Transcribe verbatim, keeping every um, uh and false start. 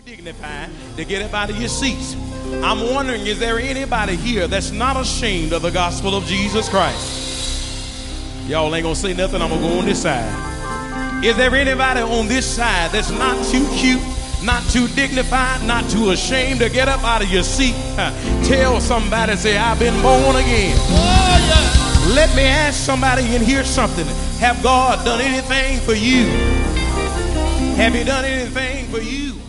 dignified to get up out of your seats. I'm wondering, is there anybody here that's not ashamed of the gospel of Jesus Christ? Y'all ain't gonna say nothing. I'm gonna go on this side. Is there anybody on this side that's not too cute, not too dignified, not too ashamed to get up out of your seat? Tell somebody, say, I've been born again. Oh, yeah. Let me ask somebody in here something. Have God done anything for you? Have He done anything for you?